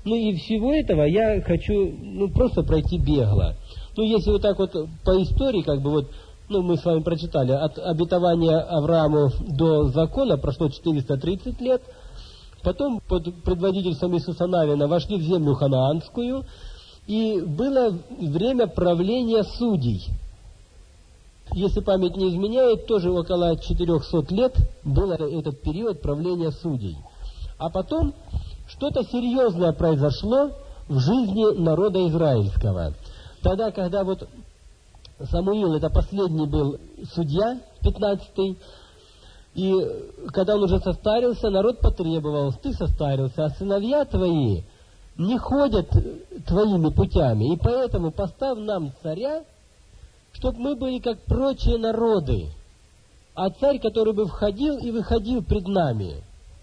Ну и всего этого я хочу, просто пройти бегло. Если вот так вот по истории, мы с вами прочитали, от обетования Аврааму до закона прошло 430 лет, потом под предводительством Иисуса Навина вошли в землю ханаанскую, и было время правления судей. Если память не изменяет, тоже около 400 лет был этот период правления судей. А потом что-то серьезное произошло в жизни народа израильского. Тогда, когда Самуил, это последний был судья, 15-й, и когда он уже состарился, народ потребовал: ты состарился, а сыновья твои не ходят твоими путями, и поэтому поставь нам царя, чтобы мы были как прочие народы, а царь, который бы входил и выходил пред нами.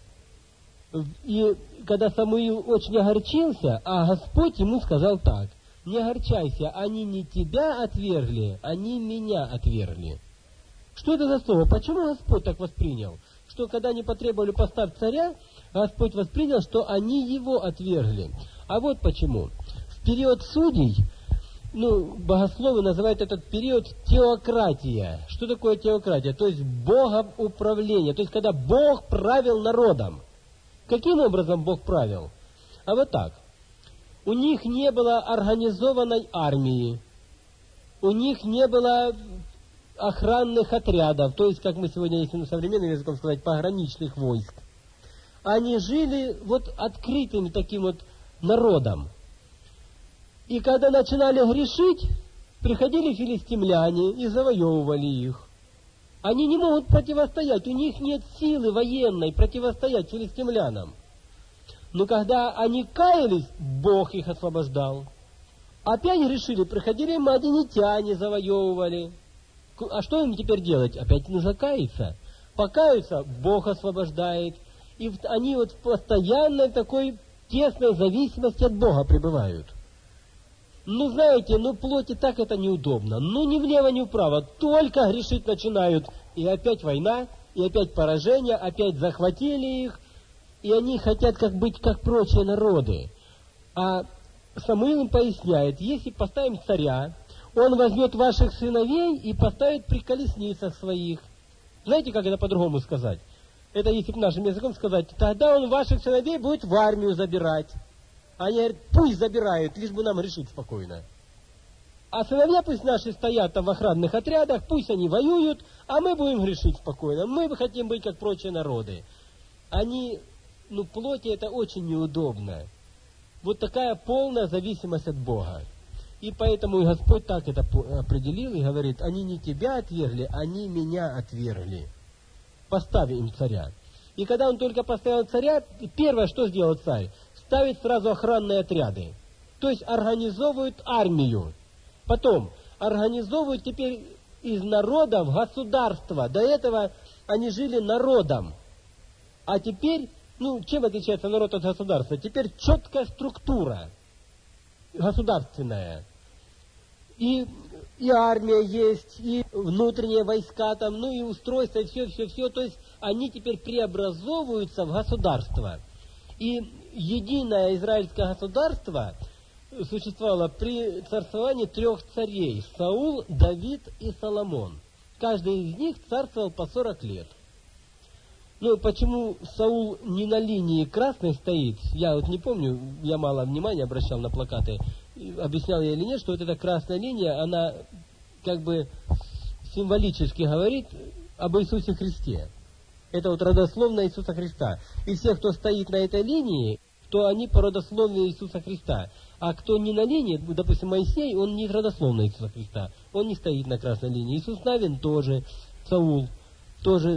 И когда Самуил очень огорчился, а Господь ему сказал так: не огорчайся, они не тебя отвергли, они меня отвергли. Что это за слово? Почему Господь так воспринял? Что когда они потребовали поставить царя, Господь воспринял, что они его отвергли. А вот почему. В период судей, богословы называют этот период теократия. Что такое теократия? То есть богоуправление. То есть когда Бог правил народом. Каким образом Бог правил? А вот так. У них не было организованной армии. У них не было охранных отрядов. То есть, как мы сегодня, если современным языком сказать, пограничных войск. Они жили открытым таким народом. И когда начинали грешить, приходили филистимляне и завоевывали их. Они не могут противостоять, у них нет силы военной противостоять филистимлянам. Но когда они каялись, Бог их освобождал. Опять грешили, приходили мадианитяне, завоевывали. А что им теперь делать? Опять нужно каяться. Покаются, Бог освобождает. И они в постоянной такой тесной зависимости от Бога пребывают. Знаете, плоти так это неудобно. Ни влево, ни вправо. Только грешить начинают. И опять война, и опять поражение, опять захватили их. И они хотят быть как прочие народы. А Самуил им поясняет: если поставим царя, он возьмет ваших сыновей и поставит при колесницах своих. Знаете, как это по-другому сказать? Это если нашим языком сказать: тогда он ваших сыновей будет в армию забирать. Они говорят: пусть забирают, лишь бы нам решить спокойно. А сыновья пусть наши стоят там в охранных отрядах, пусть они воюют, а мы будем грешить спокойно. Мы хотим быть как прочие народы. Они, плоти это очень неудобно. Такая полная зависимость от Бога. И поэтому и Господь так это определил и говорит: они не тебя отвергли, они меня отвергли. Поставь им царя. И когда он только поставил царя, первое, что сделал царь? Ставит сразу охранные отряды. То есть организовывают армию. Потом организовывают теперь из народа в государство. До этого они жили народом. А теперь, чем отличается народ от государства? Теперь четкая структура государственная. И армия есть, и внутренние войска там, и устройство, и все. То есть они теперь преобразовываются в государство. И единое израильское государство существовало при царствовании 3 царей: Саул, Давид и Соломон. Каждый из них царствовал по 40 лет. Почему Саул не на линии красной стоит, я не помню, я мало внимания обращал на плакаты, объяснял я или нет, что эта красная линия, она символически говорит об Иисусе Христе. Это родословная Иисуса Христа. И все, кто стоит на этой линии, то они по родословной Иисуса Христа. А кто не на линии, допустим, Моисей, он не родословный Иисуса Христа. Он не стоит на красной линии. Иисус Навин тоже, Саул тоже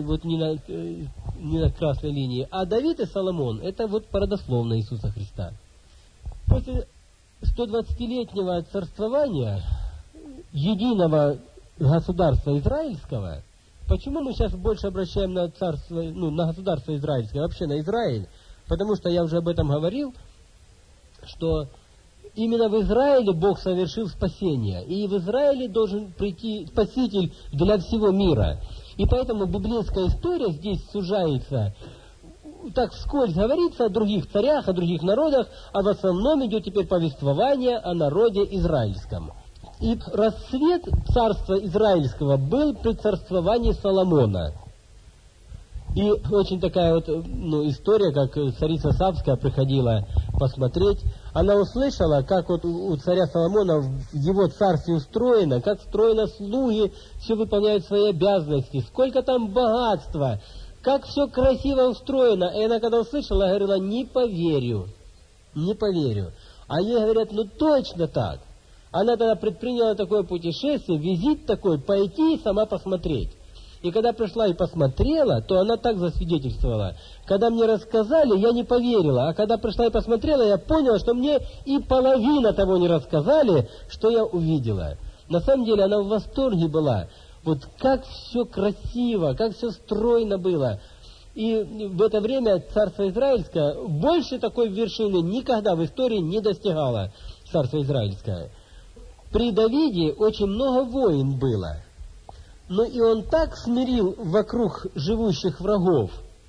не на красной линии. А Давид и Соломон, это по родословной Иисуса Христа. После 120-летнего царствования единого государства израильского, почему мы сейчас больше обращаем на царство, на государство израильское, вообще на Израиль? Потому что я уже об этом говорил, что именно в Израиле Бог совершил спасение. И в Израиле должен прийти Спаситель для всего мира. И поэтому библейская история здесь сужается так вскользь говорится о других царях, о других народах, а в основном идет теперь повествование о народе израильском. И расцвет царства израильского был при царствовании Соломона. И очень такая вот история, как царица Савская приходила посмотреть. Она услышала, как вот у царя Соломона в его царстве устроено, как устроено слуги, все выполняют свои обязанности, сколько там богатства, как все красиво устроено. И она когда услышала, говорила, не поверю, не поверю. А ей говорят, точно так. Она тогда предприняла такое путешествие, визит такой, пойти и сама посмотреть. И когда пришла и посмотрела, то она так засвидетельствовала. Когда мне рассказали, я не поверила. А когда пришла и посмотрела, я поняла, что мне и половина того не рассказали, что я увидела. На самом деле она в восторге была. Вот как все красиво, как все стройно было. И в это время царство израильское больше такой вершины никогда в истории не достигало. Царство израильское. При Давиде очень много войн было. Но и он так смирил вокруг живущих врагов,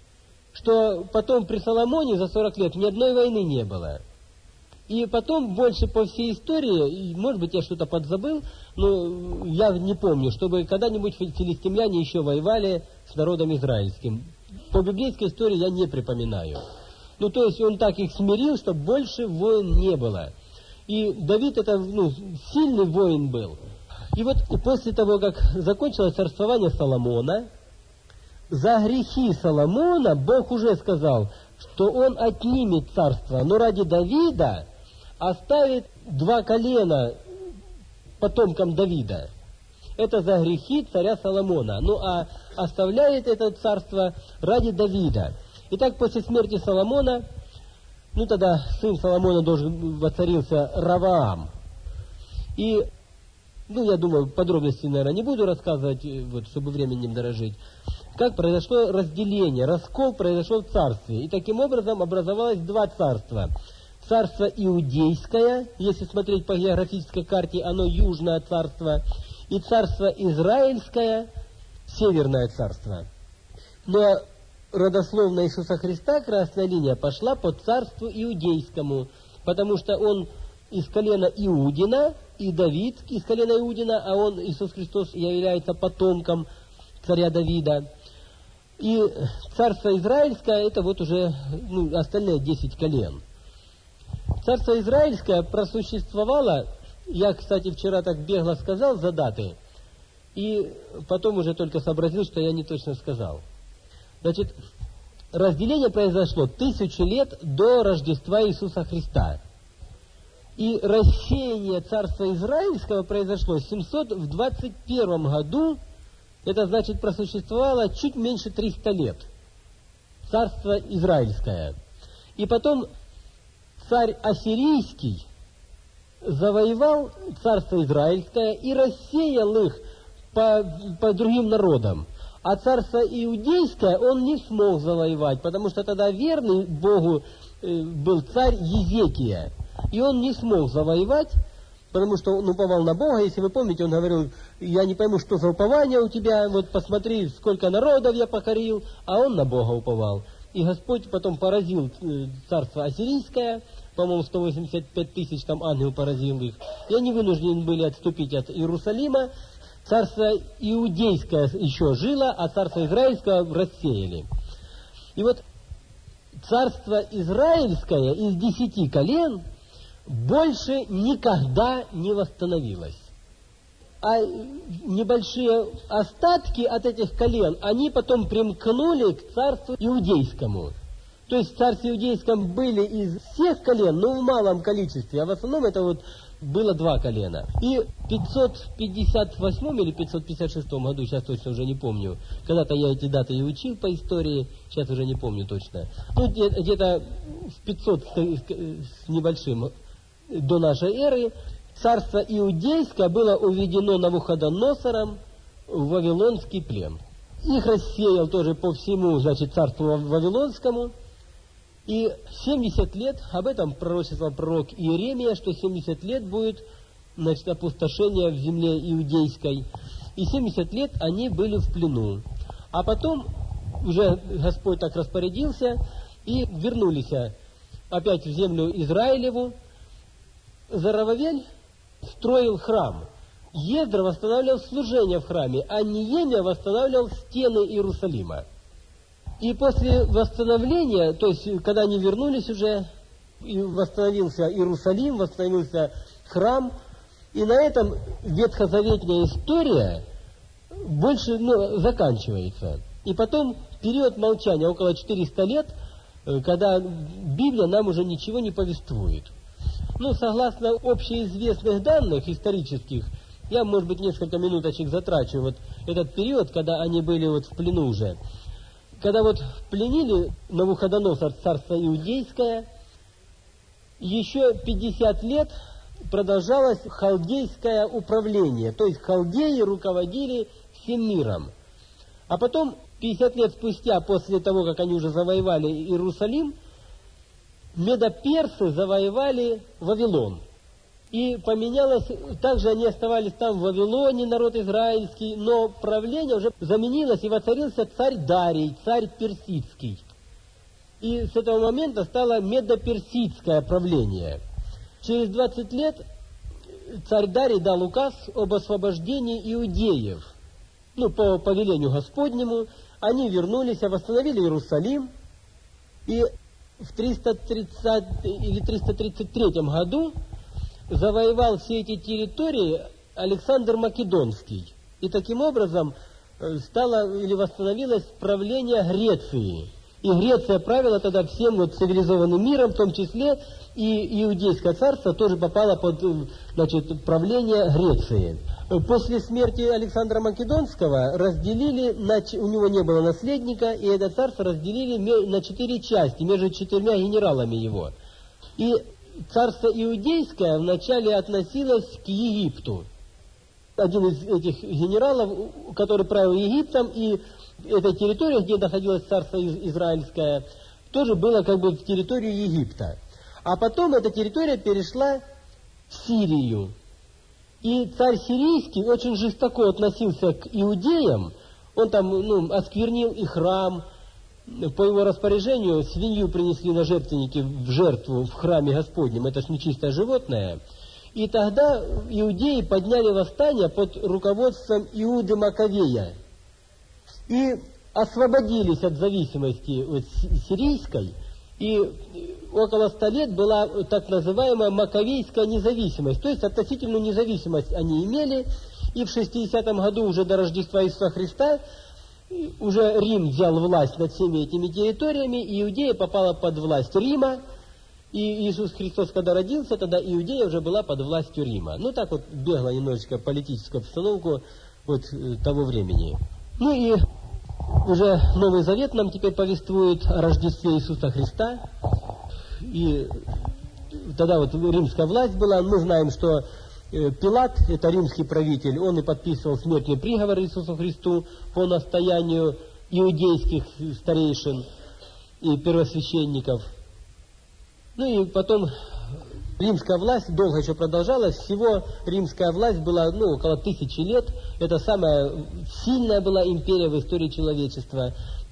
что потом при Соломоне за 40 лет ни одной войны не было. И потом больше по всей истории, может быть, я что-то подзабыл, но я не помню, чтобы когда-нибудь филистимляне еще воевали с народом израильским. По библейской истории я не припоминаю. То есть он так их смирил, что больше войн не было. И Давид это сильный воин был. И вот после того, как закончилось царствование Соломона, за грехи Соломона Бог уже сказал, что он отнимет царство, но ради Давида оставит 2 колена потомкам Давида. Это за грехи царя Соломона. А оставляет это царство ради Давида. Итак, после смерти Соломона, тогда сын Соломона воцарился Раваам. И я думаю, подробности, наверное, не буду рассказывать, чтобы временем дорожить. Как произошло разделение, раскол произошел в царстве. И таким образом образовалось 2 царства. Царство Иудейское, если смотреть по географической карте, оно южное царство. И царство Израильское, северное царство. Но родословная Иисуса Христа, красная линия, пошла по царству Иудейскому, потому что он из колена Иудина, и Давид из колена Иудина, а он, Иисус Христос, является потомком царя Давида. И царство Израильское, это уже остальные 10 колен. Царство Израильское просуществовало, я, кстати, вчера так бегло сказал за даты, и потом уже только сообразил, что я не точно сказал. Значит, разделение произошло 1000 лет до Рождества Иисуса Христа. И рассеяние царства Израильского произошло в 721 году, это значит просуществовало чуть меньше 300 лет. Царство Израильское. И потом царь Ассирийский завоевал царство Израильское и рассеял их по другим народам. А царство Иудейское он не смог завоевать, потому что тогда верный Богу был царь Езекия. И он не смог завоевать, потому что он уповал на Бога. Если вы помните, он говорил, я не пойму, что за упование у тебя, посмотри, сколько народов я покорил, а он на Бога уповал. И Господь потом поразил царство Ассирийское, по-моему, 185 тысяч там ангел поразил их, и они вынуждены были отступить от Иерусалима. Царство Иудейское еще жило, а царство Израильское рассеяли. И царство Израильское из 10 колен больше никогда не восстановилось. А небольшие остатки от этих колен, они потом примкнули к царству Иудейскому. То есть в царстве Иудейском были из всех колен, но в малом количестве, а в основном это было 2 колена. И в 558 или 556 году, сейчас точно уже не помню, когда-то я эти даты и учил по истории, сейчас уже не помню точно. Где-то в 500 с небольшим до нашей эры царство Иудейское было уведено Навуходоносором в Вавилонский плен. Их рассеял тоже по всему, царству Вавилонскому. И 70 лет, об этом пророчествовал пророк Иеремия, что 70 лет будет, опустошение в земле иудейской. И 70 лет они были в плену. А потом уже Господь так распорядился, и вернулись опять в землю Израилеву. Зарававель строил храм. Ездра восстанавливал служение в храме, а Неемия восстанавливал стены Иерусалима. И после восстановления, то есть когда они вернулись уже, и восстановился Иерусалим, восстановился храм, и на этом ветхозаветная история больше заканчивается. И потом период молчания, около 400 лет, когда Библия нам уже ничего не повествует. Согласно общеизвестных данных исторических, я, может быть, несколько минуточек затрачу, вот этот период, когда они были вот в плену уже. Когда вот пленили Навуходоносор, царство иудейское, еще 50 лет продолжалось халдейское управление, то есть халдеи руководили всем миром. А потом, 50 лет спустя, после того, как они уже завоевали Иерусалим, медоперсы завоевали Вавилон. И поменялось, также они оставались там в Вавилоне, народ израильский, но правление уже заменилось, и воцарился царь Дарий, царь персидский. И с этого момента стало медоперсидское правление. Через 20 лет царь Дарий дал указ об освобождении иудеев. По повелению Господнему они вернулись, восстановили Иерусалим, и в 330 или 333 году завоевал все эти территории Александр Македонский. И таким образом стало или восстановилось правление Греции. И Греция правила тогда всем цивилизованным миром, в том числе и Иудейское царство тоже попало под правление Греции. После смерти Александра Македонского разделили, у него не было наследника, и это царство разделили на 4 части, между 4 генералами его. И царство Иудейское вначале относилось к Египту. Один из этих генералов, который правил Египтом, и эта территория, где находилось царство Израильское, тоже была в территорию Египта. А потом эта территория перешла в Сирию. И царь сирийский очень жестоко относился к иудеям. Он там осквернил и храм. По его распоряжению свинью принесли на жертвенники в жертву в храме Господнем. Это ж нечистое животное. И тогда иудеи подняли восстание под руководством Иуды Маковея. И освободились от зависимости сирийской. И около 100 лет была так называемая Маковейская независимость. То есть относительную независимость они имели. И в 60-м году уже до Рождества Иисуса Христа уже Рим взял власть над всеми этими территориями. И Иудея попала под власть Рима. И Иисус Христос, когда родился, тогда Иудея уже была под властью Рима. Так бегла немножечко политическую обстановку того времени. И уже Новый Завет нам теперь повествует о Рождестве Иисуса Христа. И тогда римская власть была. Мы знаем, что Пилат, это римский правитель, он и подписывал смертный приговор Иисусу Христу по настоянию иудейских старейшин и первосвященников. И потом римская власть долго еще продолжалась. Всего римская власть была около 1000 лет. Это самая сильная была империя в истории человечества.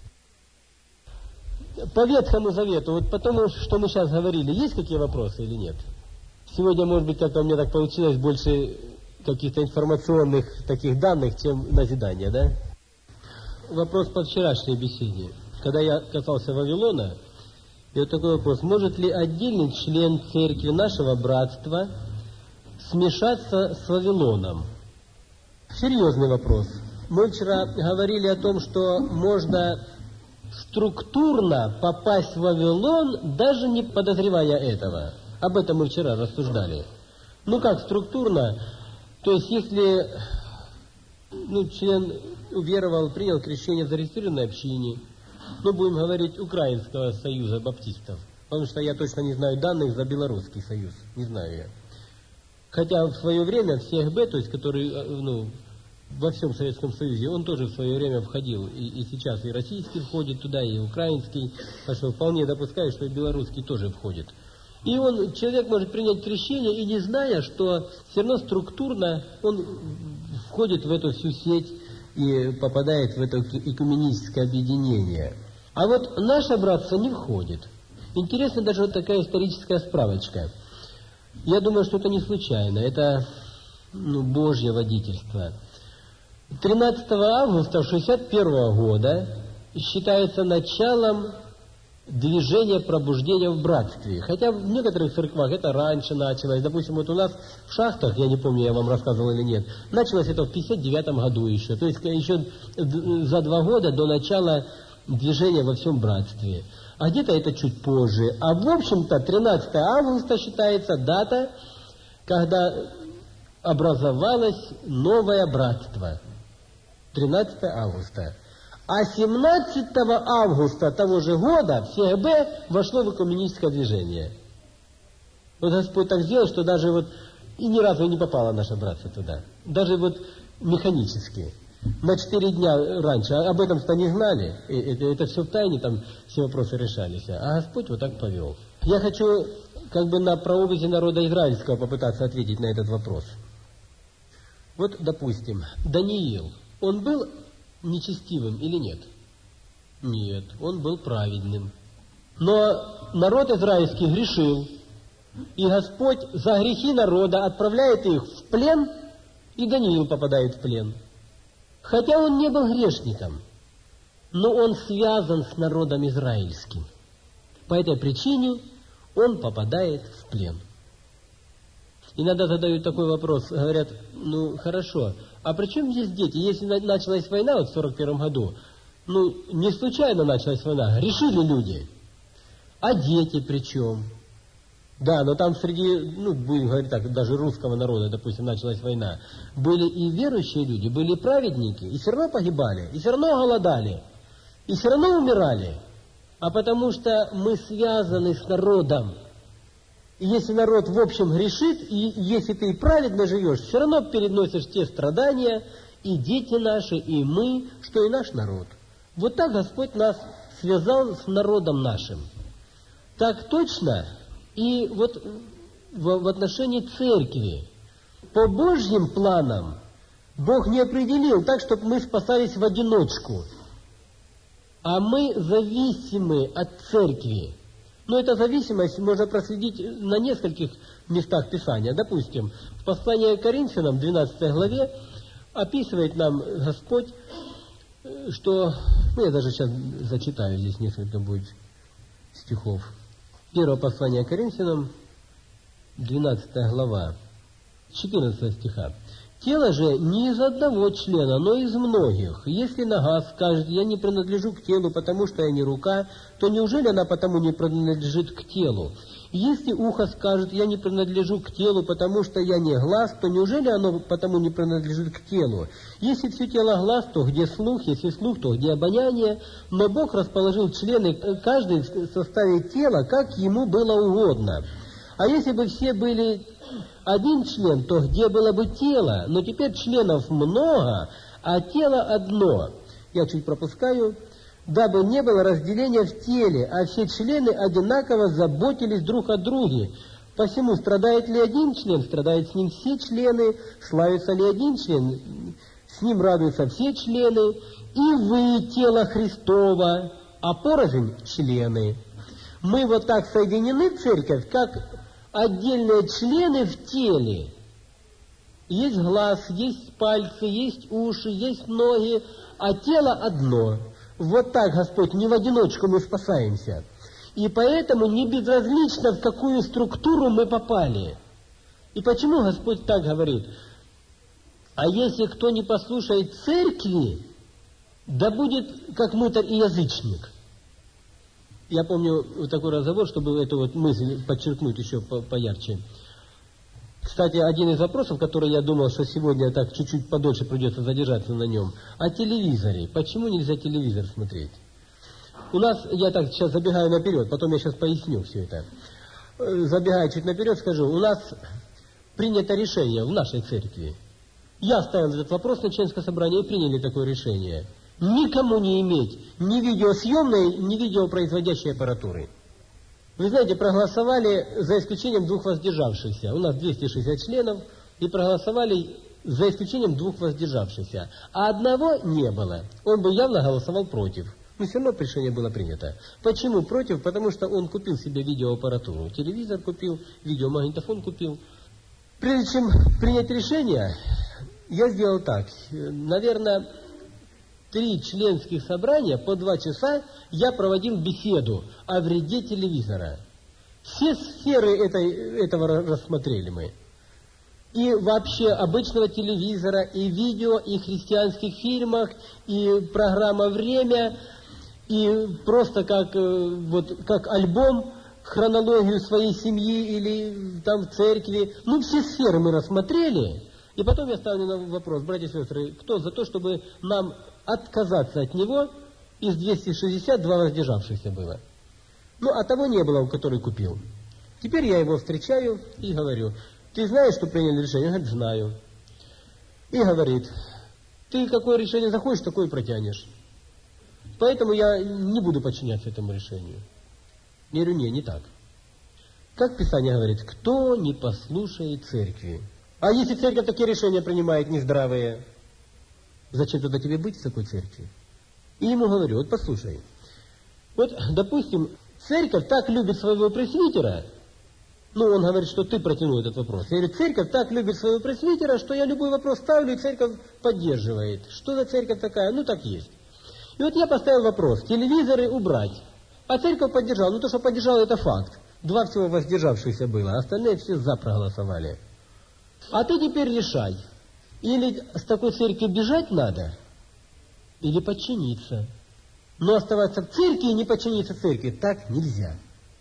По Ветхому Завету, потому что мы сейчас говорили, есть какие вопросы или нет? Сегодня, может быть, как-то у меня так получилось, больше каких-то информационных таких данных, чем назидания, да? Вопрос по вчерашней беседе. Когда я касался Вавилона, и такой вопрос: может ли отдельный член церкви нашего братства смешаться с Вавилоном? Серьезный вопрос. Мы вчера говорили о том, что можно структурно попасть в Вавилон, даже не подозревая этого. Об этом мы вчера рассуждали. Как структурно? То есть, если член уверовал, принял крещение в зарегистрированной общине, будем говорить, Украинского союза баптистов, потому что я точно не знаю данных за Белорусский союз, не знаю я. Хотя в свое время в СЕХБ, то есть который во всем Советском Союзе, он тоже в свое время входил, и сейчас и российский входит туда, и украинский, так что вполне допускаю, что и белорусский тоже входит. И человек может принять крещение, и не зная, что все равно структурно он входит в эту всю сеть и попадает в это экуменическое объединение. А вот наше братство не входит. Интересна даже вот такая историческая справочка. Я думаю, что это не случайно, это Божье водительство. 13 августа 1961 года считается началом движения пробуждения в братстве. Хотя в некоторых церквах это раньше началось. Допустим, вот у нас в Шахтах, я не помню, я вам рассказывал или нет, началось это в 1959 году еще. То есть еще за 2 года до начала движения во всем братстве. А где-то это чуть позже. А в общем-то 13 августа считается дата, когда образовалось новое братство. 13 августа. А 17 августа того же года в СГБ вошло в экуменическое движение. Вот Господь так сделал, что даже вот и ни разу не попало наше братство туда. Даже вот механически. На 4 дня раньше. Об этом-то не знали. Это все в тайне, там все вопросы решались. А Господь вот так повел. Я хочу как бы на прообразе народа израильского попытаться ответить на этот вопрос. Вот, допустим, Даниил, он был нечестивым или нет? Нет, он был праведным. Но народ израильский грешил, и Господь за грехи народа отправляет их в плен, и Даниил попадает в плен. Хотя он не был грешником, но он связан с народом израильским. По этой причине он попадает в плен. Иногда задают такой вопрос, говорят, хорошо, а при чем здесь дети? Если началась война вот в 1941 году, не случайно началась война, грешили люди. А дети при чем? Да, но там среди, будем говорить так, даже русского народа, допустим, началась война, были и верующие люди, были и праведники, и все равно погибали, и все равно голодали, и все равно умирали. А потому что мы связаны с народом. И если народ в общем грешит, и если ты праведно живешь, все равно переносишь те страдания, и дети наши, и мы, что и наш народ. Вот так Господь нас связал с народом нашим. Так точно и вот в отношении церкви. По Божьим планам Бог не определил так, чтобы мы спасались в одиночку. А мы зависимы от церкви. Но эта зависимость можно проследить на нескольких местах Писания. Допустим, в послании к Коринфянам, 12 главе, описывает нам Господь, что... я даже сейчас зачитаю, здесь несколько будет стихов. Первое послание к Коринфянам, 12 глава, 14 стиха. «Тело же не из одного члена, но из многих. Если нога скажет, я не принадлежу к телу, потому что я не рука, то неужели она потому не принадлежит к телу? Если ухо скажет, я не принадлежу к телу, потому что я не глаз, то неужели оно потому не принадлежит к телу? Если все тело глаз, то где слух? Если слух, то где обоняние? Но Бог расположил члены, каждый в составе тела, как ему было угодно. А если бы все были один член, то где было бы тело? Но теперь членов много, а тело одно». Я чуть пропускаю. «Дабы не было разделения в теле, а все члены одинаково заботились друг о друге. Посему страдает ли один член, страдают с ним все члены, славится ли один член, с ним радуются все члены, и вы тело Христово, а порознь члены». Мы вот так соединены в церковь, как отдельные члены в теле. Есть глаз, есть пальцы, есть уши, есть ноги, а тело одно. Вот так, Господь, не в одиночку мы спасаемся. И поэтому не безразлично, в какую структуру мы попали. И почему Господь так говорит? А если кто не послушает церкви, да будет как мытарь и язычник. Я помню вот такой разговор, чтобы эту вот мысль подчеркнуть еще поярче. Кстати, один из вопросов, который я думал, что сегодня так чуть-чуть подольше придется задержаться на нем, о телевизоре. Почему нельзя телевизор смотреть? У нас, я так сейчас забегаю наперед, потом я сейчас поясню все это. Забегая чуть наперед, скажу, у нас принято решение в нашей церкви. Я ставил этот вопрос на членское собрание и приняли такое решение. Никому не иметь ни видеосъемной, ни видеопроизводящей аппаратуры. Вы знаете, проголосовали за исключением 2 воздержавшихся. У нас 260 членов, и проголосовали за исключением 2 воздержавшихся. А одного не было. Он бы явно голосовал против. Но все равно решение было принято. Почему против? Потому что он купил себе видеоаппаратуру. Телевизор купил, видеомагнитофон купил. Прежде чем принять решение, я сделал так. Наверное, 3 членских собрания по 2 часа я проводил беседу о вреде телевизора. Все сферы этого рассмотрели мы. И вообще обычного телевизора, и видео, и христианских фильмах, и программа «Время», и просто как альбом, хронологию своей семьи или там в церкви. Ну, все сферы мы рассмотрели. И потом я ставлю на вопрос, братья и сестры, кто за то, чтобы нам отказаться от него? Из 262 воздержавшихся было. Ну, а того не было, который купил. Теперь я его встречаю и говорю: ты знаешь, что приняли решение? Он говорит: знаю. И говорит: ты какое решение захочешь, такое и протянешь. Поэтому я не буду подчиняться этому решению. Я говорю: не так. Как Писание говорит: кто не послушает церкви? А если церковь такие решения принимает нездравые, зачем тогда тебе быть в такой церкви? И ему говорю: вот послушай, вот, допустим, церковь так любит своего пресвитера. Ну, он говорит, что ты протянул этот вопрос. Я говорю: церковь так любит своего пресвитера, что я любой вопрос ставлю, и церковь поддерживает. Что за церковь такая? Ну, так есть. И вот я поставил вопрос: телевизоры убрать. А церковь поддержала. Ну, то, что поддержала, это факт. 2 всего воздержавшихся было, а остальные все за проголосовали. А ты теперь решай. Или с такой церкви бежать надо, или подчиниться. Но оставаться в церкви и не подчиниться церкви так нельзя.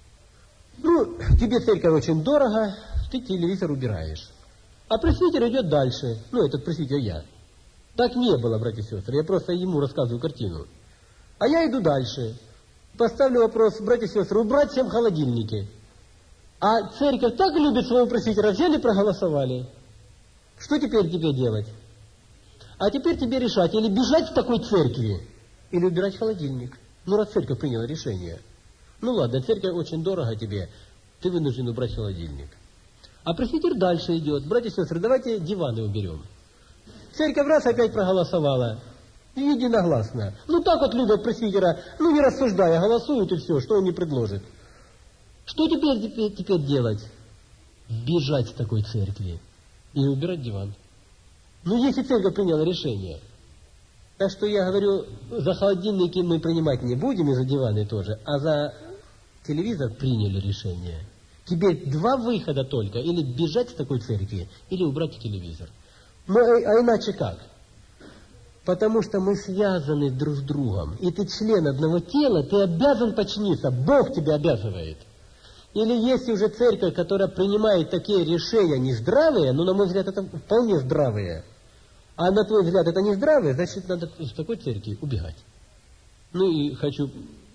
Ну, тебе церковь очень дорого, ты телевизор убираешь. А пресвитер идет дальше. Ну, этот пресвитер я. Так не было, братья и сестры. Я просто ему рассказываю картину. А я иду дальше. Поставлю вопрос: братья и сестры, убрать всем холодильники. А церковь так любит своего пресвитера, взяли, проголосовали. Что теперь тебе делать? А теперь тебе решать, или бежать в такой церкви, или убирать холодильник. Ну, раз церковь приняла решение. Ну ладно, церковь очень дорого тебе, ты вынужден убрать холодильник. А пресвитер дальше идет: братья и сестры, давайте диваны уберем. Церковь раз опять проголосовала, единогласно. Ну так вот любят пресвитера, ну не рассуждая, голосуют и все, что он не предложит. Что теперь делать? Бежать с такой церкви и убирать диван. Ну если церковь приняла решение. Так что я говорю, за холодильники мы принимать не будем, и за диваны тоже, а за телевизор приняли решение. Теперь 2 выхода только: или бежать с такой церкви, или убрать телевизор. Ну, а иначе как? Потому что мы связаны друг с другом. И ты член одного тела, ты обязан подчиниться. Бог тебя обязывает. Или если уже церковь, которая принимает такие решения нездравые, ну, на мой взгляд, это вполне здравые, а на твой взгляд это не здравое, значит, надо из такой церкви убегать. Ну и хочу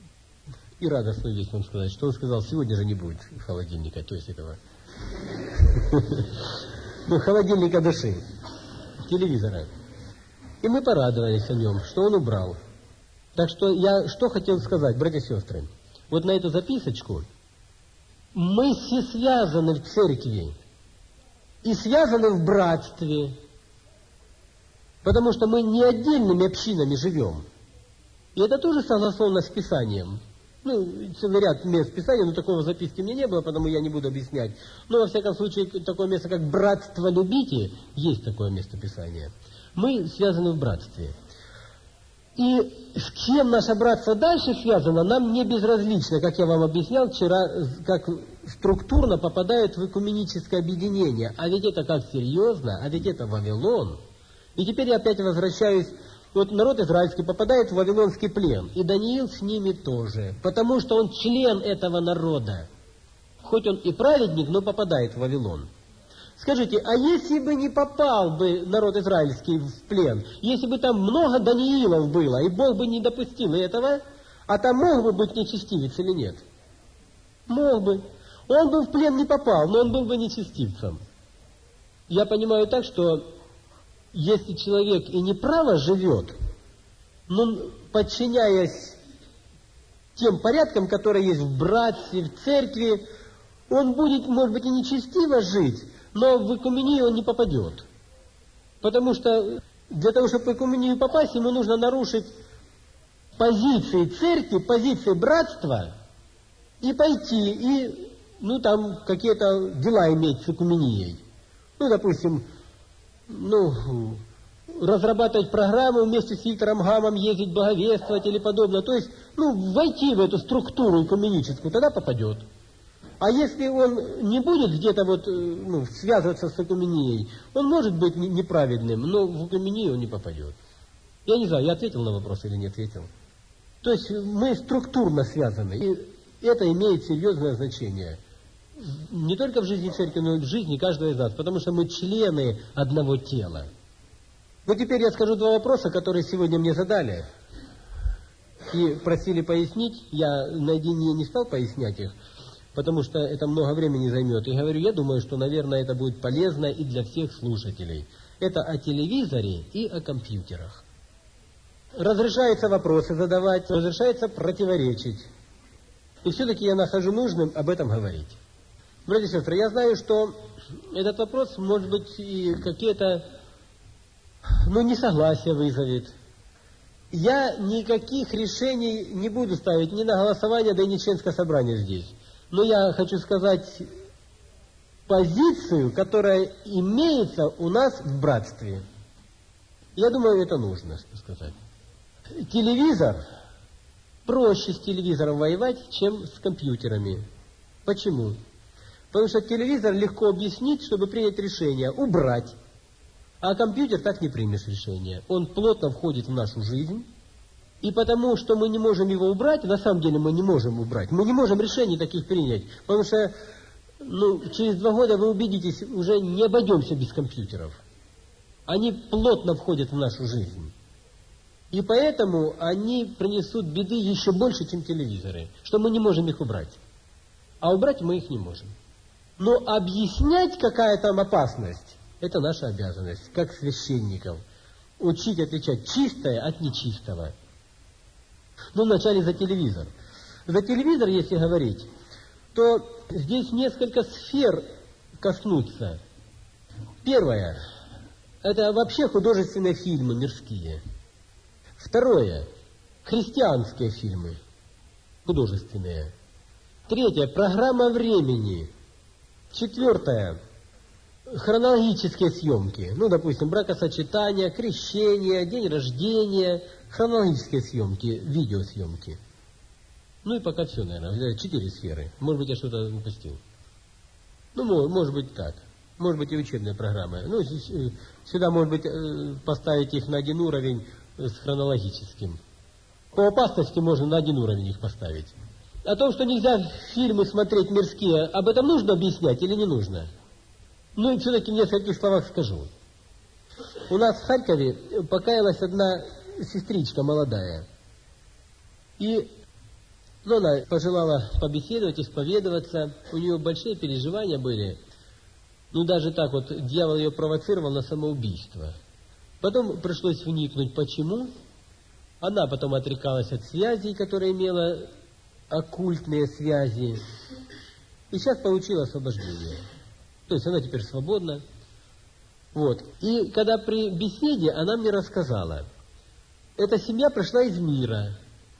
и радостную вещь вам сказать, что он сказал: сегодня же не будет холодильника, то есть этого, ну, холодильника души, телевизора. И мы порадовались о нем, что он убрал. Так что я что хотел сказать, братья и сестры. Вот на эту записочку: мы все связаны в церкви и связаны в братстве, потому что мы не отдельными общинами живем. И это тоже согласовано с Писанием. Ну, целый ряд мест Писания, но такого в записке мне не было, потому я не буду объяснять. Но, во всяком случае, такое место, как «братство любите», есть такое место Писания. Мы связаны в братстве. И с кем наше братство дальше связано, нам не безразлично, как я вам объяснял вчера, как структурно попадают в экуменическое объединение. А ведь это как серьезно, а ведь это Вавилон. И теперь я опять возвращаюсь. Вот народ израильский попадает в вавилонский плен, и Даниил с ними тоже, потому что он член этого народа. Хоть он и праведник, но попадает в Вавилон. Скажите, а если бы не попал бы народ израильский в плен, если бы там много Даниилов было, и Бог бы не допустил этого, а там мог бы быть нечестивец или нет? Мог бы. Он бы в плен не попал, но он был бы нечестивцем. Я понимаю так, что если человек и неправо живет, но подчиняясь тем порядкам, которые есть в братстве, в церкви, он будет, может быть, и нечестиво жить, но в экумению он не попадет. Потому что для того, чтобы в экумению попасть, ему нужно нарушить позиции церкви, позиции братства и пойти, и, ну, там, какие-то дела иметь с экуменией. Ну, допустим, ну, разрабатывать программу вместе с Виктором Гамом, ездить благовествовать или подобное. То есть, ну, войти в эту структуру экуменическую, тогда попадет. А если он не будет где-то вот, ну, связываться с экуменией, он может быть неправедным, но в экумению он не попадет. Я не знаю, я ответил на вопрос или не ответил. То есть мы структурно связаны, и это имеет серьезное значение. Не только в жизни церкви, но и в жизни каждого из нас, потому что мы члены одного тела. Ну, теперь я скажу два вопроса, которые сегодня мне задали. И просили пояснить, я наедине не стал пояснять их, потому что это много времени займет. И говорю, я думаю, что, наверное, это будет полезно и для всех слушателей. Это о телевизоре и о компьютерах. Разрешается вопросы задавать, разрешается противоречить. И все-таки я нахожу нужным об этом говорить. Братья и сестры, я знаю, что этот вопрос, может быть, и какие-то, ну, несогласия вызовет. Я никаких решений не буду ставить ни на голосование, да и ни членское собрание здесь. Но я хочу сказать позицию, которая имеется у нас в братстве. Я думаю, это нужно сказать. Телевизор, проще с телевизором воевать, чем с компьютерами. Почему? Потому что телевизор легко объяснить, чтобы принять решение, убрать. А компьютер так не примешь решение. Он плотно входит в нашу жизнь. И потому, что мы не можем его убрать, на самом деле мы не можем убрать. Мы не можем решений таких принять. Потому что, ну, через 2 года вы убедитесь, уже не обойдемся без компьютеров. Они плотно входят в нашу жизнь. И поэтому они принесут беды еще больше, чем телевизоры. Что мы не можем их убрать. А убрать мы их не можем. Но объяснять, какая там опасность, это наша обязанность, как священников. Учить отличать чистое от нечистого. Ну, вначале за телевизор. За телевизор, если говорить, то здесь несколько сфер коснуться. Первое. Это вообще художественные фильмы мирские. Второе. Христианские фильмы. Художественные. Третье. Программа времени. Четвертое. Хронологические съемки. Ну, допустим, бракосочетание, крещение, день рождения. Хронологические съемки, видеосъемки. Ну и пока все, наверное. 4 сферы. Может быть, я что-то упустил. Ну, может быть так. Может быть и учебные программы. Ну, сюда, может быть, поставить их на один уровень с хронологическим. По опасности можно на один уровень их поставить. О том, что нельзя фильмы смотреть мирские, об этом нужно объяснять или не нужно? Ну и все-таки в нескольких словах скажу. У нас в Харькове покаялась одна сестричка молодая. И она пожелала побеседовать, исповедоваться. У нее большие переживания были. Ну, даже так вот, дьявол ее провоцировал на самоубийство. Потом пришлось вникнуть, почему. Она потом отрекалась от связей, которые имела, оккультные связи. И сейчас получила освобождение. То есть она теперь свободна. Вот. И когда при беседе она мне рассказала, эта семья пришла из мира.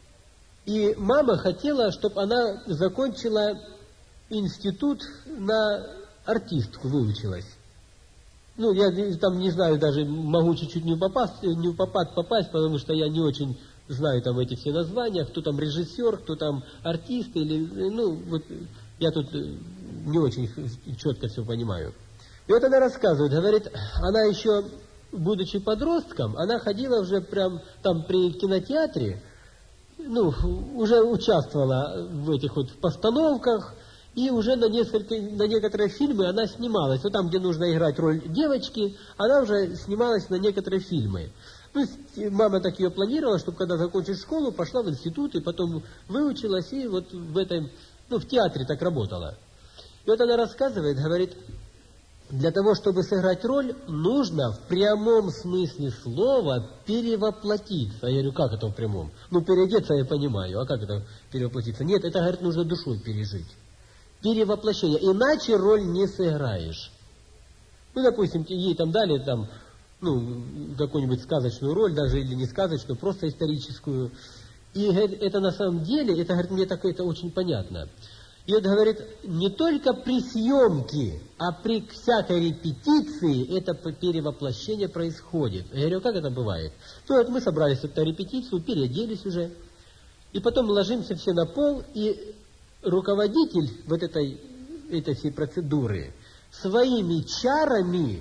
И мама хотела, чтобы она закончила институт на артистку, выучилась. Ну, я там не знаю, даже могу чуть-чуть не в попад попасть, потому что я не очень знаю там эти все названия, кто там режиссер, кто там артист, или, ну, вот я тут не очень четко все понимаю. И вот она рассказывает, говорит, она еще, будучи подростком, она ходила уже прям там при кинотеатре, ну, уже участвовала в этих вот постановках, и уже на некоторые фильмы она снималась. Вот там, где нужно играть роль девочки, она уже снималась на некоторые фильмы. То есть мама так ее планировала, чтобы когда закончит школу, пошла в институт, и потом выучилась, и вот в этом, ну, в театре так работала. И вот она рассказывает, говорит, для того, чтобы сыграть роль, нужно в прямом смысле слова перевоплотиться. Я говорю, как это в прямом? Ну, переодеться я понимаю, а как это перевоплотиться? Нет, это, говорит, нужно душой пережить. Перевоплощение. Иначе роль не сыграешь. Ну, допустим, ей там дали там, ну, какую-нибудь сказочную роль, даже или не сказочную, просто историческую. И это на самом деле, это, говорит, мне такое, это очень понятно. И вот, говорит, не только при съемке, а при всякой репетиции это перевоплощение происходит. Я говорю, как это бывает? Ну, вот мы собрались на репетицию, переоделись уже, и потом ложимся все на пол, и руководитель вот этой всей процедуры своими чарами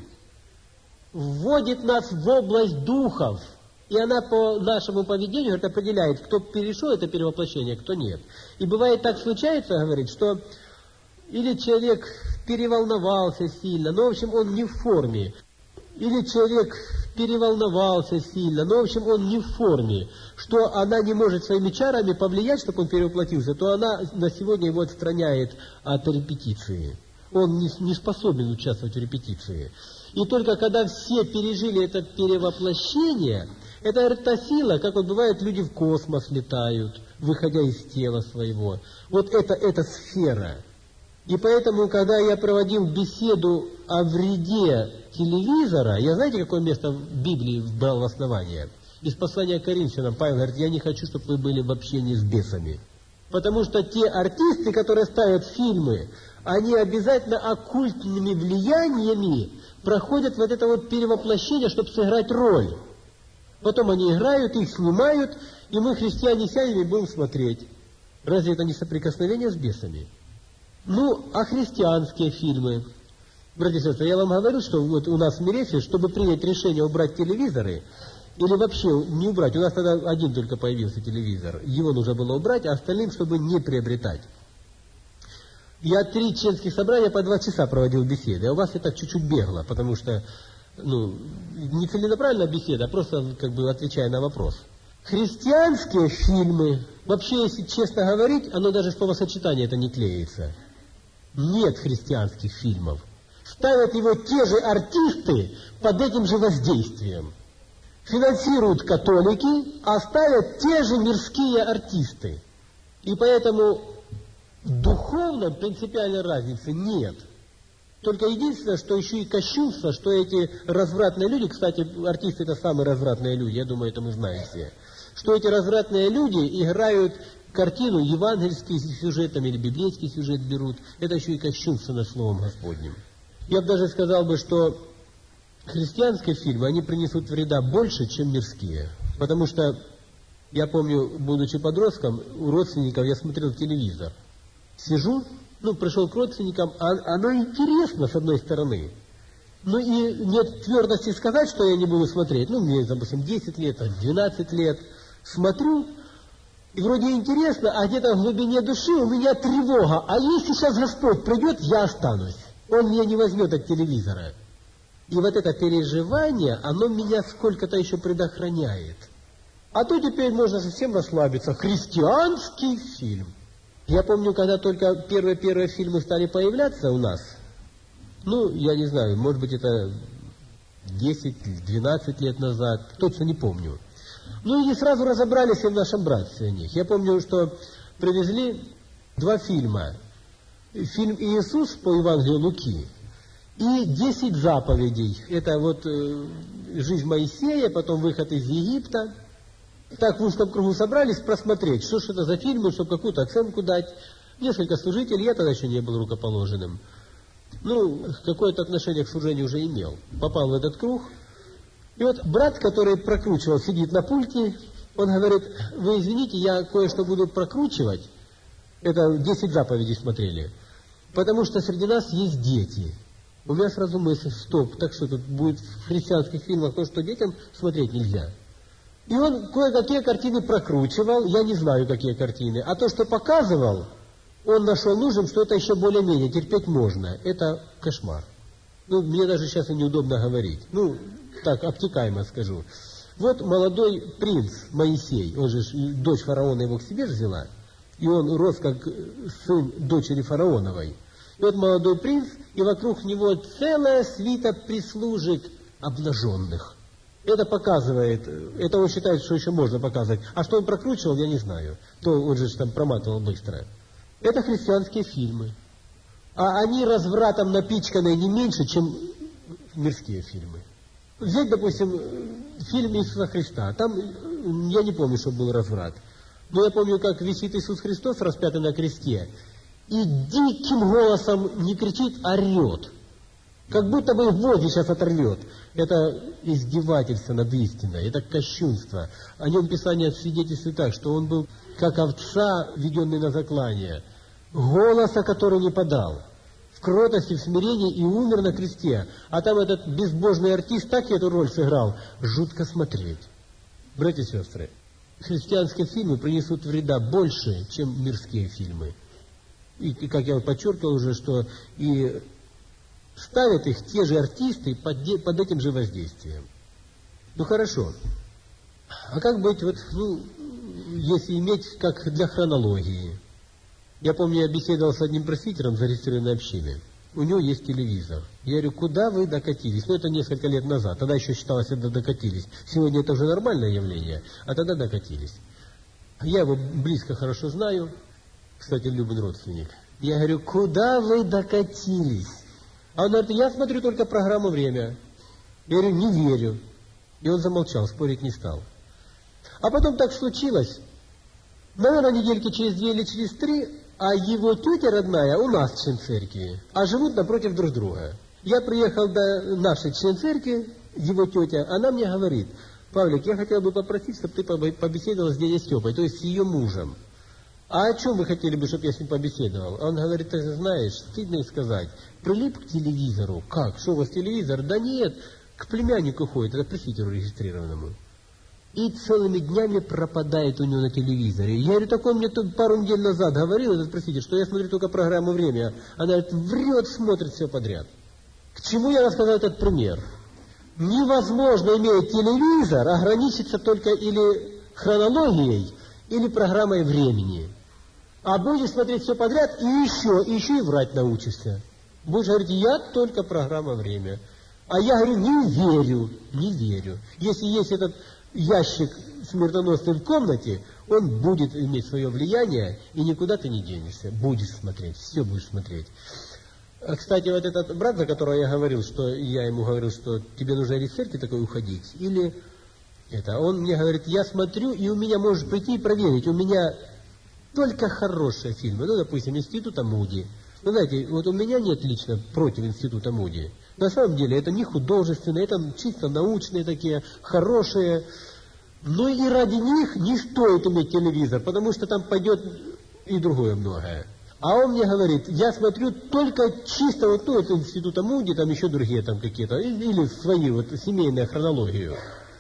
вводит нас в область духов. И она по нашему поведению, говорит, определяет, кто перешел это перевоплощение, кто нет. И бывает так случается, говорит, что или человек переволновался сильно, но, в общем, он не в форме. Или человек переволновался сильно, но, в общем, он не в форме, что она не может своими чарами повлиять, чтобы он перевоплотился, то она на сегодня его отстраняет от репетиции. Он не способен участвовать в репетиции. И только когда все пережили это перевоплощение, это, говорит, та сила, как вот бывает, люди в космос летают, выходя из тела своего. Вот это сфера. И поэтому, когда я проводил беседу о вреде телевизора, я знаете, какое место в Библии брал в основание? Из послания к Коринфянам Павел говорит, я не хочу, чтобы вы были в общении с бесами. Потому что те артисты, которые ставят фильмы, они обязательно оккультными влияниями проходят вот это вот перевоплощение, чтобы сыграть роль. Потом они играют, их снимают, и мы, христиане, сядем и будем смотреть. Разве это не соприкосновение с бесами? Ну, а христианские фильмы? Братья и сестры, я вам говорю, что вот у нас в Мерефе, чтобы принять решение убрать телевизоры, или вообще не убрать, у нас тогда один только появился телевизор, его нужно было убрать, а остальным, чтобы не приобретать. Я 3 членских собрания по 2 часа проводил беседы, а у вас это чуть-чуть бегло, потому что, не целенаправленная беседа, а просто как бы отвечая на вопрос. Христианские фильмы, вообще, если честно говорить, оно даже в словосочетании это не клеится. Нет христианских фильмов. Ставят его те же артисты под этим же воздействием. Финансируют католики, а ставят те же мирские артисты. И поэтому духовно принципиальной разницы нет. Только единственное, что еще и кощунство, что эти развратные люди, кстати, артисты это самые развратные люди, я думаю, это мы знаем все, что эти развратные люди играют картину, евангельский сюжет там, или библейский сюжет берут, это еще и кощунство над Словом Господним. Я бы даже сказал бы, что христианские фильмы, они принесут вреда больше, чем мирские. Потому что, я помню, будучи подростком, у родственников я смотрел телевизор. Сижу, пришел к родственникам, а оно интересно, с одной стороны. Ну и нет твердости сказать, что я не буду смотреть. Мне, допустим, 10 лет, 12 лет. Смотрю, и вроде интересно, а где-то в глубине души у меня тревога. А если сейчас Господь придет, я останусь. Он меня не возьмет от телевизора. И вот это переживание, оно меня сколько-то еще предохраняет. А то теперь можно совсем расслабиться. Христианский фильм. Я помню, когда только первые фильмы стали появляться у нас, я не знаю, может быть, это 10-12 лет назад, точно не помню. И не сразу разобрались в нашем братстве о них. Я помню, что привезли 2 фильма. Фильм «Иисус» по Евангелию Луки и 10 заповедей. Это вот жизнь Моисея, потом выход из Египта. Так в узком кругу собрались просмотреть, что же это за фильмы, чтобы какую-то оценку дать. Несколько служителей, я тогда еще не был рукоположенным. Какое-то отношение к служению уже имел. Попал в этот круг. И вот брат, который прокручивал, сидит на пульте, он говорит, вы извините, я кое-что буду прокручивать. Это 10 заповедей смотрели. Потому что среди нас есть дети. У меня сразу мысль, стоп, так что тут будет в христианских фильмах то, что детям смотреть нельзя. И он кое-какие картины прокручивал, я не знаю, какие картины. А то, что показывал, он нашел нужным, что это еще более-менее, терпеть можно. Это кошмар. Мне даже сейчас и неудобно говорить. Так, обтекаемо скажу. Вот молодой принц Моисей, он же дочь фараона его к себе взяла, и он рос как сын дочери фараоновой. И вот молодой принц, и вокруг него целая свита прислужек обнаженных. Это показывает, это он считает, что еще можно показывать. А что он прокручивал, я не знаю. То он же там проматывал быстро. Это христианские фильмы. А они развратом напичканы не меньше, чем мирские фильмы. Взять, допустим, фильм Иисуса Христа. Там, я не помню, что был разврат. Но я помню, как висит Иисус Христос, распятый на кресте, и диким голосом не кричит, а орет. Как будто бы в воздух сейчас оторвет. Это издевательство над истиной, это кощунство. О нем Писание свидетельствует так, что он был как овца, веденный на заклание, голоса, который не подал, в кротости, в смирении и умер на кресте. А там этот безбожный артист так эту роль сыграл, жутко смотреть. Братья и сестры, христианские фильмы принесут вреда больше, чем мирские фильмы. И как я подчеркивал уже, что и ставят их те же артисты под этим же воздействием. Ну хорошо. А как быть, вот, если иметь как для хронологии? Я помню, я беседовал с одним просвитером, зарегистрированной общины. У него есть телевизор. Я говорю, куда вы докатились? Ну, это несколько лет назад. Тогда еще считалось, что докатились. Сегодня это уже нормальное явление, а тогда докатились. Я его близко хорошо знаю. Кстати, Любин родственник. Я говорю, куда вы докатились? А он говорит, я смотрю только программу «Время». Я говорю, не верю. И он замолчал, спорить не стал. А потом так случилось. Наверное, недельки через 2 или через 3, а его тетя родная у нас в член-церкви, а живут напротив друг друга. Я приехал до нашей член-церкви, его тетя, она мне говорит, Павлик, я хотел бы попросить, чтобы ты побеседовал с дядей Степой, то есть с ее мужем. А о чем вы хотели бы, чтобы я с ним побеседовал? Он говорит, ты знаешь, стыдно сказать, прилип к телевизору. Как? Что у вас телевизор? Да нет, к племяннику ходит, это пресвитеру регистрированному. И целыми днями пропадает у него на телевизоре. Я говорю, так он мне тут пару недель назад говорил, этот просвитер, что я смотрю только программу «Время». Она говорит, врет, смотрит все подряд. К чему я рассказал этот пример? Невозможно, имея телевизор, ограничиться только или хронологией, или программой времени. А будешь смотреть все подряд, и еще и врать научишься. Будешь говорить, я только программа «Время». А я говорю, не верю. Если есть этот ящик смертоносный в комнате, он будет иметь свое влияние, и никуда ты не денешься. Будешь смотреть, все будешь смотреть. Кстати, вот этот брат, за которого я говорил, что я ему говорил, что тебе нужно из церкви такой уходить, или это, он мне говорит, я смотрю, и у меня можешь прийти и проверить, у меня только хорошие фильмы, ну, допустим, Института Муди. Вы знаете, вот у меня нет лично против Института Муди. На самом деле, это не художественные, это чисто научные такие, хорошие. Но и ради них не стоит иметь телевизор, потому что там пойдет и другое многое. А он мне говорит, я смотрю только чисто вот это Института Муди, там еще другие там какие-то, или свои, вот семейную хронологию.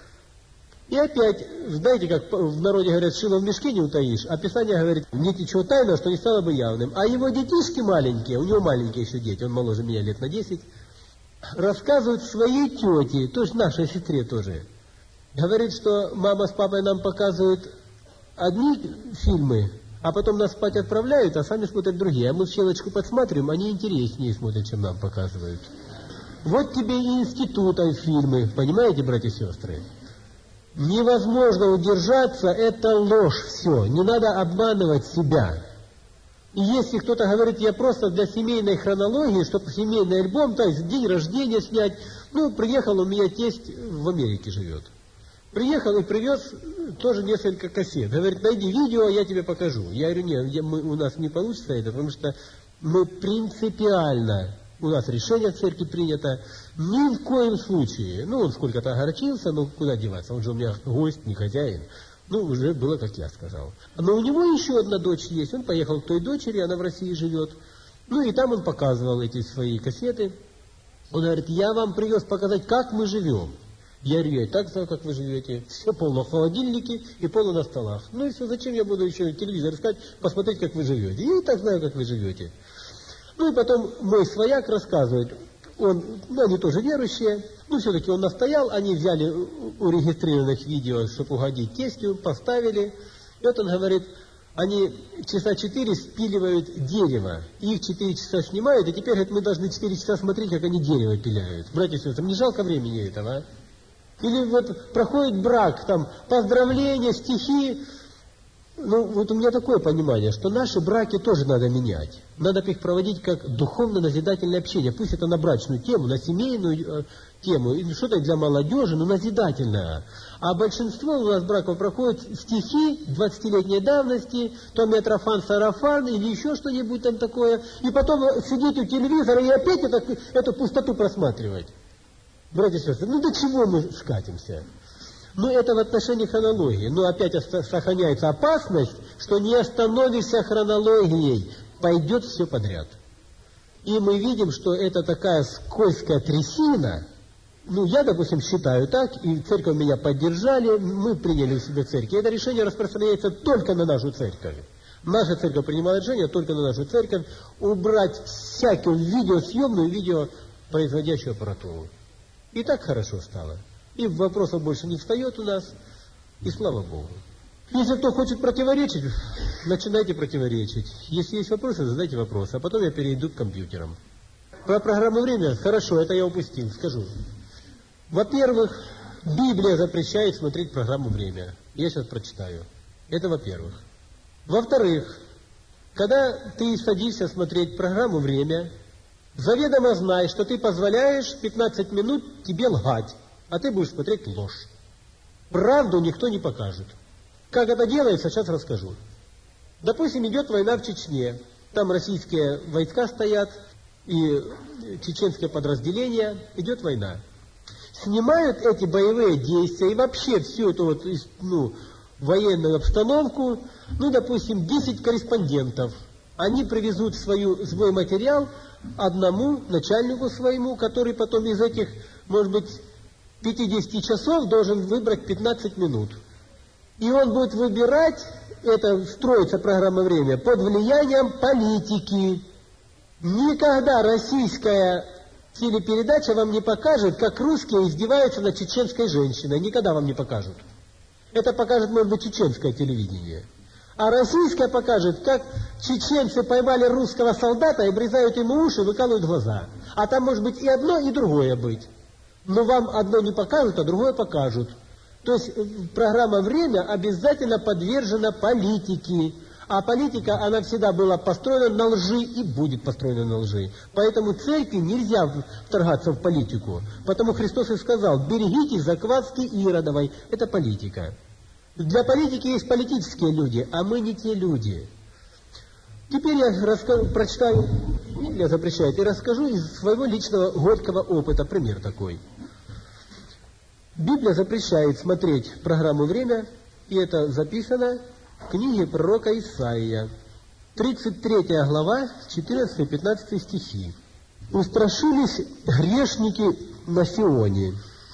И опять, знаете, как в народе говорят, шило в мешке не утаишь, а Писание говорит, нет ничего тайного, что не стало бы явным. А его детишки маленькие, у него маленькие еще дети, он моложе меня лет на 10, рассказывают своей тете, то есть нашей сестре тоже. Говорит, что мама с папой нам показывают одни фильмы, а потом нас спать отправляют, а сами смотрят другие. А мы в щелочку подсматриваем, они интереснее смотрят, чем нам показывают. Вот тебе и института фильмы, понимаете, братья и сестры? Невозможно удержаться, это ложь все, не надо обманывать себя. И если кто-то говорит, я просто для семейной хронологии, чтобы семейный альбом, то есть день рождения снять, ну, приехал, у меня тесть в Америке живет. Приехал и привез тоже несколько кассет. Говорит, найди видео, я тебе покажу. Я говорю, нет, у нас не получится это, потому что мы принципиально, у нас решение в церкви принято, ни в коем случае. Ну, он сколько-то огорчился, но куда деваться, он же у меня гость, не хозяин. Ну, уже было, как я сказал. Но у него еще одна дочь есть, он поехал к той дочери, она в России живет. Ну, и там он показывал эти свои кассеты. Он говорит, я вам привез показать, как мы живем. Я говорю, я и так знаю, как вы живете. Все полно в холодильнике и полно на столах. Ну и все, зачем я буду еще телевизор искать, посмотреть, как вы живете. Я и так знаю, как вы живете. Ну и потом мой свояк рассказывает, они тоже верующие, ну все-таки он настоял, они взяли у регистрированных видео, чтобы угодить тестю, поставили. И вот он говорит, они часа 4 спиливают дерево, и их 4 часа снимают, и теперь, говорит, мы должны 4 часа смотреть, как они дерево пиляют. Братья и сестры, не жалко времени этого, а? Или вот проходит брак, там, поздравления, стихи, Ну, вот у меня такое понимание, что наши браки тоже надо менять. Надо их проводить как духовно-назидательное общение. Пусть это на брачную тему, на семейную тему, или что-то для молодежи, но назидательное. А большинство у нас браков проходит стихи 20-летней давности, то Митрофан-Сарафан или еще что-нибудь там такое. И потом сидеть у телевизора и опять эту пустоту просматривать. Братья и сестры, ну до чего мы скатимся? Ну, это в отношении хронологии. Но опять сохраняется опасность, что не остановишься хронологией, пойдет все подряд. И мы видим, что это такая скользкая трясина. Ну, я, допустим, считаю так, и церковь меня поддержали, мы приняли в себе церковь. Это решение распространяется только на нашу церковь. Наша церковь принимала решение только на нашу церковь убрать всякую видеосъемную, видеопроизводящую аппаратуру. И так хорошо стало. И вопросов больше не встает у нас, и слава Богу. Если кто хочет противоречить, начинайте противоречить. Если есть вопросы, задайте вопросы, а потом я перейду к компьютерам. Про программу «Время» хорошо, это я упустил, скажу. Во-первых, Библия запрещает смотреть программу «Время». Я сейчас прочитаю. Это во-первых. Во-вторых, когда ты садишься смотреть программу «Время», заведомо знай, что ты позволяешь 15 минут тебе лгать. А ты будешь смотреть ложь. Правду никто не покажет. Как это делается, сейчас расскажу. Допустим, идет война в Чечне. Там российские войска стоят, и чеченское подразделение. Идет война. Снимают эти боевые действия и вообще всю эту вот, военную обстановку, допустим, 10 корреспондентов. Они привезут свой материал одному начальнику своему, который потом из этих, может быть, 50 часов должен выбрать 15 минут. И он будет выбирать, это строится программа «Время», под влиянием политики. Никогда российская телепередача вам не покажет, как русские издеваются над чеченской женщиной. Никогда вам не покажут. Это покажет, может быть, чеченское телевидение. А российское покажет, как чеченцы поймали русского солдата и обрезают ему уши, выкалывают глаза. А там может быть и одно, и другое быть. Но вам одно не покажут, а другое покажут. То есть программа «Время» обязательно подвержена политике. А политика, она всегда была построена на лжи и будет построена на лжи. Поэтому церкви нельзя вторгаться в политику. Потому Христос и сказал: берегитесь закваски Иродовой. Это политика. Для политики есть политические люди, а мы не те люди. Теперь я прочитаю, Библия запрещает, и расскажу из своего личного горького опыта, пример такой. Библия запрещает смотреть программу «Время», и это записано в книге пророка Исаия, 33 глава, 14-15 стихи. «Устрашились грешники на Сионе,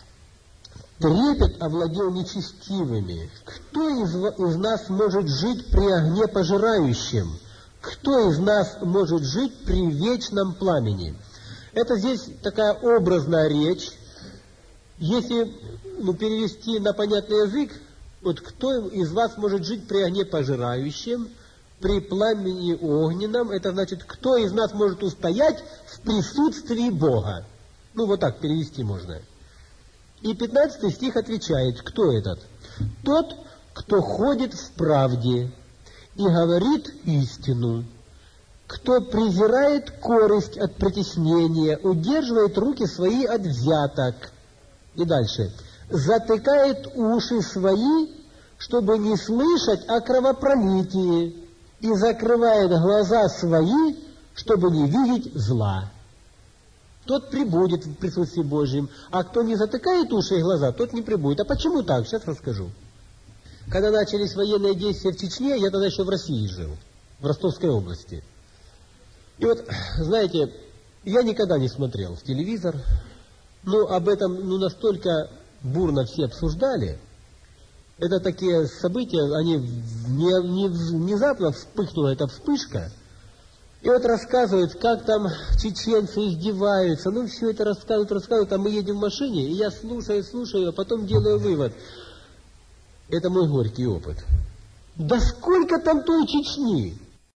трепет овладел нечестивыми. Кто из нас может жить при огне пожирающем? Кто из нас может жить при вечном пламени?» Это здесь такая образная речь. Если перевести на понятный язык, вот кто из вас может жить при огне пожирающем, при пламени огненном, это значит, кто из нас может устоять в присутствии Бога. Вот так перевести можно. И 15 стих отвечает, кто этот? Тот, кто ходит в правде и говорит истину, кто презирает корость от притеснения, удерживает руки свои от взяток. И дальше. Затыкает уши свои, чтобы не слышать о кровопролитии, и закрывает глаза свои, чтобы не видеть зла. Тот прибудет в присутствии Божьем, а кто не затыкает уши и глаза, тот не прибудет. А почему так? Сейчас расскажу. Когда начались военные действия в Чечне, я тогда еще в России жил, в Ростовской области. И вот, знаете, я никогда не смотрел в телевизор, но об этом настолько бурно все обсуждали. Это такие события, они внезапно вспыхнула эта вспышка. И вот рассказывают, как там чеченцы издеваются. Все это рассказывают, а мы едем в машине, и я слушаю, а потом делаю вывод. Это мой горький опыт. Да сколько там той Чечни?